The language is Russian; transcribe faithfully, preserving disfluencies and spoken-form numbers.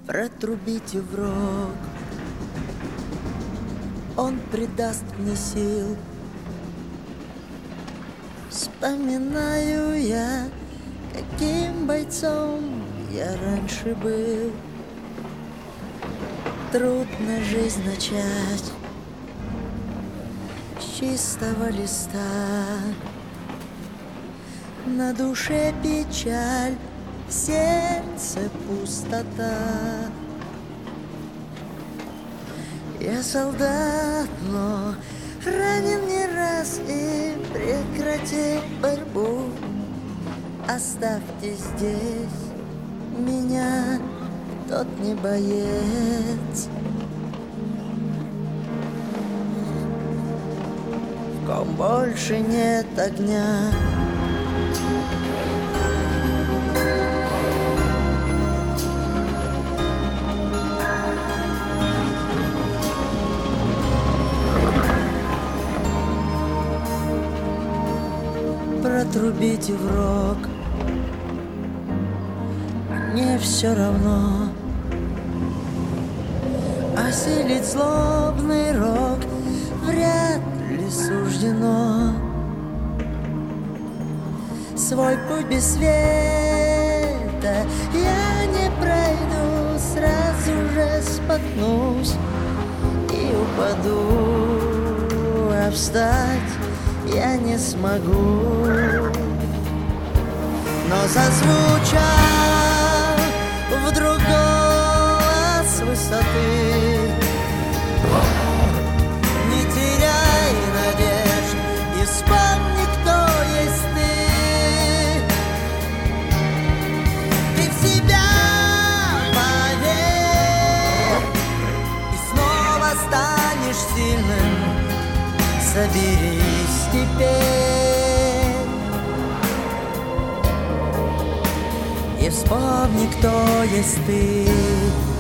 протрубите в рог. Он придаст мне сил. Вспоминаю я, каким бойцом я раньше был. Трудно жизнь начать с чистого листа. На душе печаль, в сердце пустота. Я солдат, но ранен не раз и прекратил борьбу. Оставьте здесь меня, тот не боец, в ком больше нет огня. Протрубите в рог, мне все равно. Осилить злобный рок вряд ли суждено. Свой путь без света я не пройду, сразу же споткнусь и упаду, а встать я не смогу. Но зазвучал вдруг голос высоты: не теряй надежд и вспомни, кто есть ты. Ты в себя поверь и снова станешь сильным. Соберись теперь и вспомни, кто есть ты.